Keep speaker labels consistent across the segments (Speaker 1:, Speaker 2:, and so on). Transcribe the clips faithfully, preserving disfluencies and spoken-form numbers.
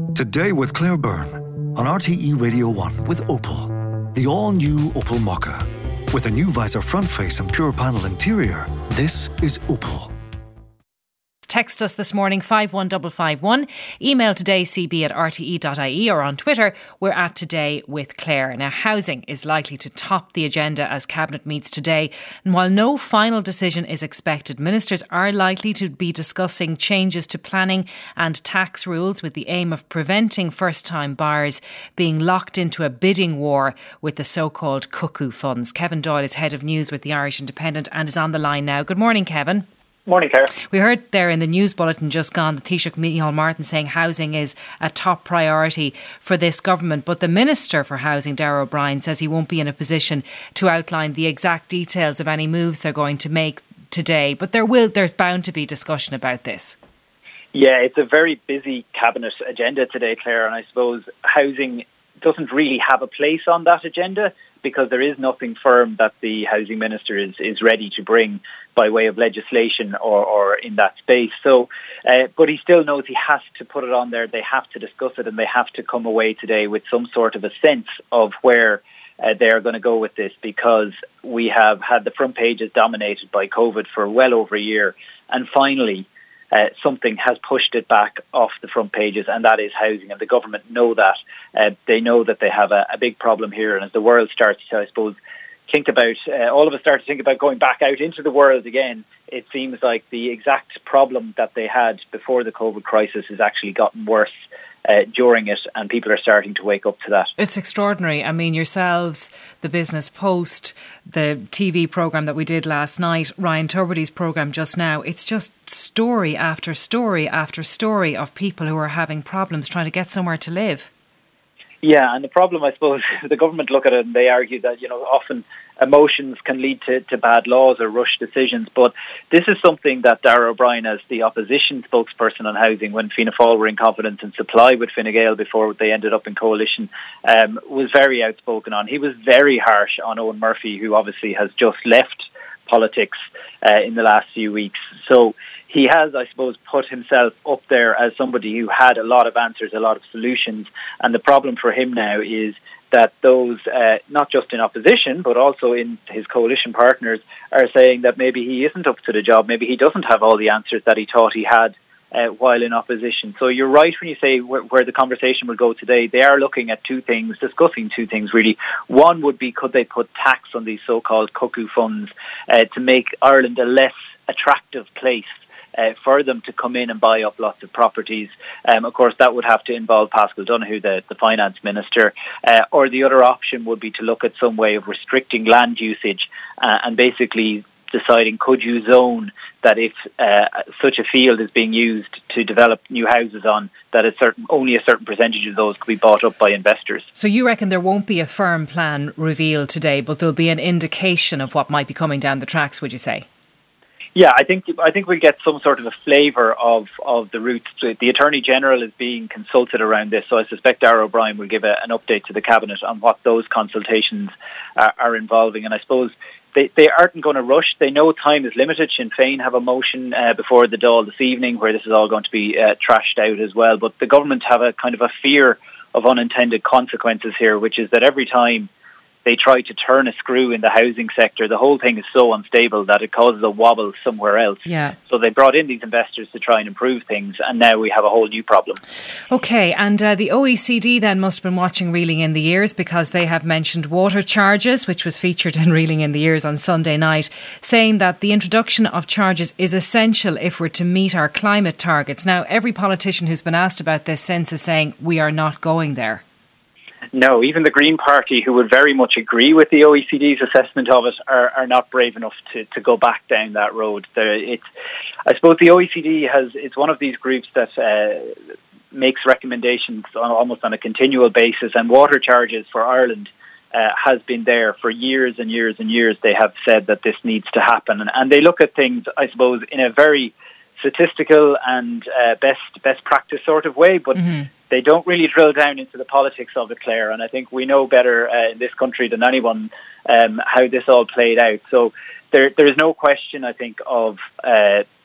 Speaker 1: Today with Claire Byrne on R T E Radio one with Opel. The all-new Opel Mokka. With a new visor front face and pure panel interior, this is Opel.
Speaker 2: Text us this morning five one five five one. Email today c b at r t e dot i e, or on Twitter we're at Today with Claire. Now, housing is likely to top the agenda as Cabinet meets today, and while no final decision is expected, ministers are likely to be discussing changes to planning and tax rules with the aim of preventing first-time buyers being locked into a bidding war with the so-called cuckoo funds. Kevin Doyle is head of news with the Irish Independent and is on the line now. Good morning, Kevin.
Speaker 3: Morning, Claire.
Speaker 2: We heard there in the news bulletin just gone that Taoiseach Micheál Martin saying housing is a top priority for this government, but the Minister for Housing, Darragh O'Brien, says he won't be in a position to outline the exact details of any moves they're going to make today. But there will, there's bound to be discussion about this.
Speaker 3: Yeah, it's a very busy Cabinet agenda today, Claire, and I suppose housing doesn't really have a place on that agenda because there is nothing firm that the Housing Minister is, is ready to bring by way of legislation or, or in that space. So, uh, but he still knows he has to put it on there. They have to discuss it and they have to come away today with some sort of a sense of where uh, they're going to go with this, because we have had the front pages dominated by COVID for well over a year, and finally Uh, something has pushed it back off the front pages, and that is housing. And the government know that. Uh, they know that they have a, a big problem here. And as the world starts to, I suppose, think about, uh, all of us start to think about going back out into the world again, it seems like the exact problem that they had before the COVID crisis has actually gotten worse Uh, during it, and people are starting to wake up to that.
Speaker 2: It's extraordinary. I mean, yourselves, the Business Post, the T V programme that we did last night, Ryan Tubridy's programme just now, it's just story after story after story of people who are having problems trying to get somewhere to live.
Speaker 3: Yeah, and the problem, I suppose, the government look at it and they argue that, you know, often emotions can lead to, to bad laws or rushed decisions. But this is something that Darragh O'Brien, as the opposition spokesperson on housing, when Fianna Fáil were in confidence and supply with Fine Gael before they ended up in coalition, um, was very outspoken on. He was very harsh on Owen Murphy, who obviously has just left politics uh, in the last few weeks. So he has, I suppose, put himself up there as somebody who had a lot of answers, a lot of solutions. And the problem for him now is that those, uh, not just in opposition, but also in his coalition partners, are saying that maybe he isn't up to the job. Maybe he doesn't have all the answers that he thought he had uh, while in opposition. So you're right when you say where, where the conversation will go today. They are looking at two things, discussing two things really. One would be, could they put tax on these so-called cuckoo funds uh, to make Ireland a less attractive place Uh, for them to come in and buy up lots of properties. Um, of course, that would have to involve Paschal Donohoe, the, the finance minister, uh, or the other option would be to look at some way of restricting land usage uh, and basically deciding, could you zone that if uh, such a field is being used to develop new houses on, that a certain only a certain percentage of those could be bought up by investors.
Speaker 2: So you reckon there won't be a firm plan revealed today, but there'll be an indication of what might be coming down the tracks, would you say?
Speaker 3: Yeah, I think I think we'll get some sort of a flavour of, of the routes. The Attorney General is being consulted around this, so I suspect Darragh O'Brien will give a, an update to the Cabinet on what those consultations are, are involving. And I suppose they, they aren't going to rush. They know time is limited. Sinn Féin have a motion uh, before the Dáil this evening where this is all going to be uh, trashed out as well. But the government have a kind of a fear of unintended consequences here, which is that every time they try to turn a screw in the housing sector, the whole thing is so unstable that it causes a wobble somewhere else.
Speaker 2: Yeah.
Speaker 3: So they brought in these investors to try and improve things, and now we have a whole new problem.
Speaker 2: OK, and uh, the O E C D then must have been watching Reeling in the Ears, because they have mentioned water charges, which was featured in Reeling in the Ears on Sunday night, saying that the introduction of charges is essential if we're to meet our climate targets. Now, every politician who's been asked about this since is saying we are not going there.
Speaker 3: No, even the Green Party, who would very much agree with the O E C D's assessment of it, are, are not brave enough to, to go back down that road. It's, I suppose the O E C D has it's one of these groups that uh, makes recommendations on, almost on a continual basis, and water charges for Ireland uh, has been there for years and years and years. They have said that this needs to happen, and, and they look at things, I suppose, in a very statistical and uh, best best practice sort of way, but mm-hmm. they don't really drill down into the politics of it, Claire. And I think we know better uh, in this country than anyone um, how this all played out. So there there is no question, I think, of uh,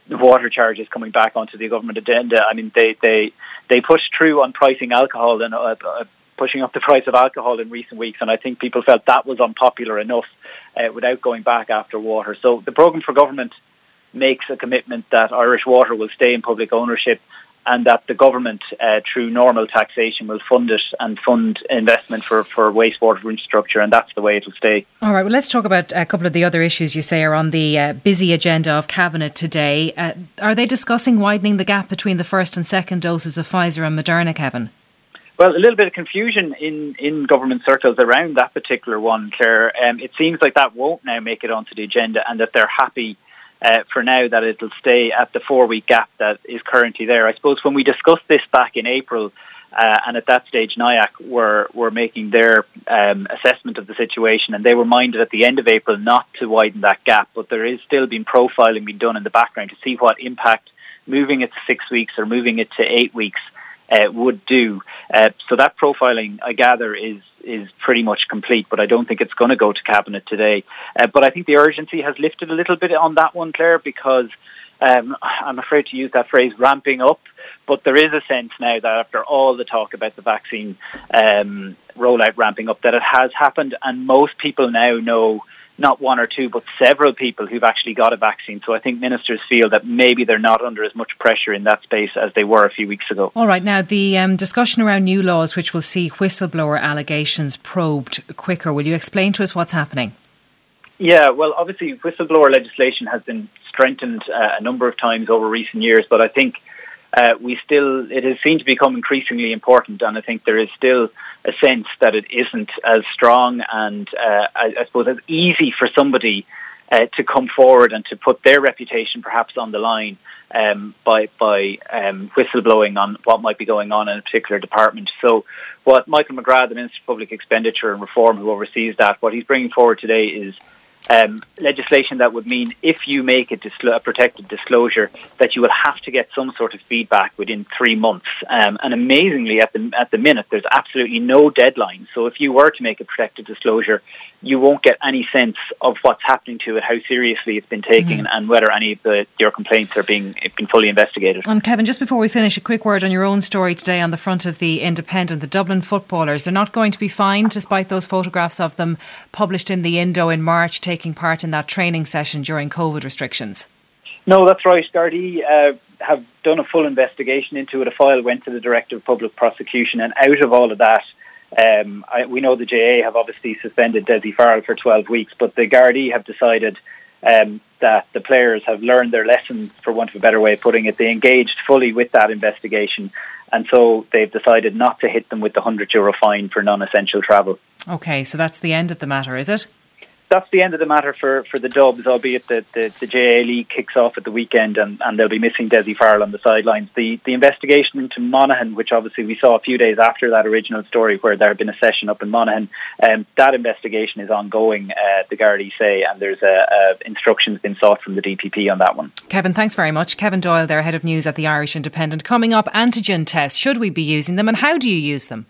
Speaker 3: water charges coming back onto the government agenda. I mean, they they, they pushed through on pricing alcohol and uh, uh, pushing up the price of alcohol in recent weeks, and I think people felt that was unpopular enough uh, without going back after water. So the programme for government makes a commitment that Irish Water will stay in public ownership, and that the government, uh, through normal taxation, will fund it and fund investment for, for wastewater infrastructure, and that's the way it will stay.
Speaker 2: All right, well, let's talk about a couple of the other issues you say are on the uh, busy agenda of Cabinet today. Uh, are they discussing widening the gap between the first and second doses of Pfizer and Moderna, Kevin?
Speaker 3: Well, a little bit of confusion in, in government circles around that particular one, Claire. Um, it seems like that won't now make it onto the agenda, and that they're happy Uh, for now that it'll stay at the four-week gap that is currently there. I suppose when we discussed this back in April, uh, and at that stage N I A C were, were making their um, assessment of the situation, and they were minded at the end of April not to widen that gap, but there is still been profiling being done in the background to see what impact moving it to six weeks or moving it to eight weeks uh, would do. Uh, so that profiling, I gather, is is pretty much complete, but I don't think it's going to go to Cabinet today. Uh, but I think the urgency has lifted a little bit on that one, Claire, because um, I'm afraid to use that phrase, ramping up, but there is a sense now that after all the talk about the vaccine um, rollout ramping up, that it has happened, and most people now know not one or two, but several people who've actually got a vaccine. So I think ministers feel that maybe they're not under as much pressure in that space as they were a few weeks ago.
Speaker 2: All right. Now, the um, discussion around new laws which will see whistleblower allegations probed quicker. Will you explain to us what's happening?
Speaker 3: Yeah, well, obviously, whistleblower legislation has been strengthened uh, a number of times over recent years, but I think Uh, we still, it has seemed to become increasingly important, and I think there is still a sense that it isn't as strong and uh, I, I suppose as easy for somebody uh, to come forward and to put their reputation perhaps on the line um, by by um, whistleblowing on what might be going on in a particular department. So what Michael McGrath, the Minister for Public Expenditure and Reform, who oversees that, what he's bringing forward today is Um, legislation that would mean if you make a, disclo- a protected disclosure that you will have to get some sort of feedback within three months. Um, and amazingly, at the at the minute, there's absolutely no deadline. So if you were to make a protected disclosure, you won't get any sense of what's happening to it, how seriously it's been taken, mm-hmm. and whether any of the, your complaints are being been fully investigated.
Speaker 2: And Kevin, just before we finish, a quick word on your own story today on the front of the Independent. The Dublin footballers, they're not going to be fined despite those photographs of them published in the Indo in March taking part in that training session during COVID restrictions.
Speaker 3: No, that's right. Gardaí uh, have done a full investigation into it. A file went to the Director of Public Prosecution, and out of all of that, um, I, we know the J A have obviously suspended Dessie Farrell for twelve weeks, but the Gardaí have decided um, that the players have learned their lesson, for want of a better way of putting it. They engaged fully with that investigation, and so they've decided not to hit them with the one hundred euro fine for non-essential travel.
Speaker 2: OK, so that's the end of the matter, is it?
Speaker 3: That's the end of the matter for, for the Dubs, albeit that the, the J A League kicks off at the weekend and, and they'll be missing Dessie Farrell on the sidelines. The the investigation into Monaghan, which obviously we saw a few days after that original story where there had been a session up in Monaghan, um, that investigation is ongoing, uh, the Gardaí say, and there's a, a instructions been sought from the D P P on that one.
Speaker 2: Kevin, thanks very much. Kevin Doyle there, Head of News at the Irish Independent. Coming up, antigen tests. Should we be using them and how do you use them?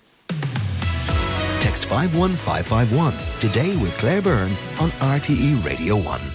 Speaker 4: Text five one five five one today with Claire Byrne on R T E Radio one.